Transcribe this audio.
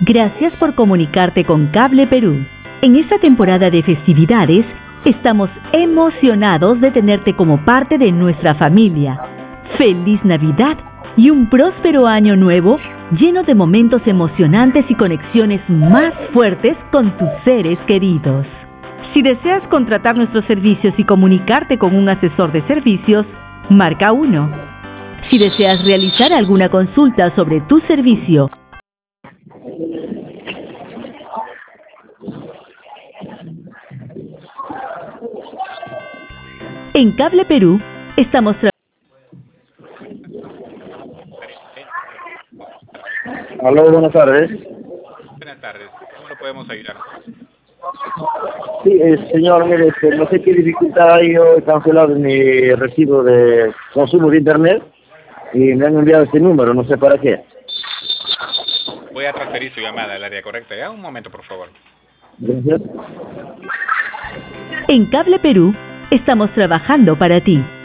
Gracias por comunicarte con Cable Perú. En esta temporada de festividades, estamos emocionados de tenerte como parte de nuestra familia. ¡Feliz Navidad! Y un próspero año nuevo lleno de momentos emocionantes y conexiones más fuertes con tus seres queridos. Si deseas contratar nuestros servicios y comunicarte con un asesor de servicios, marca 1. Si deseas realizar alguna consulta sobre tu servicio, en Cable Perú estamos Aló, buenas tardes. Buenas tardes, ¿cómo lo podemos ayudar? Sí, señor, mire, no sé qué dificultad hay, yo he cancelado mi recibo de consumo de internet y me han enviado este número, no sé para qué. Voy a transferir su llamada al área correcta. Ya, un momento, por favor. Gracias. en Cable Perú estamos trabajando para ti.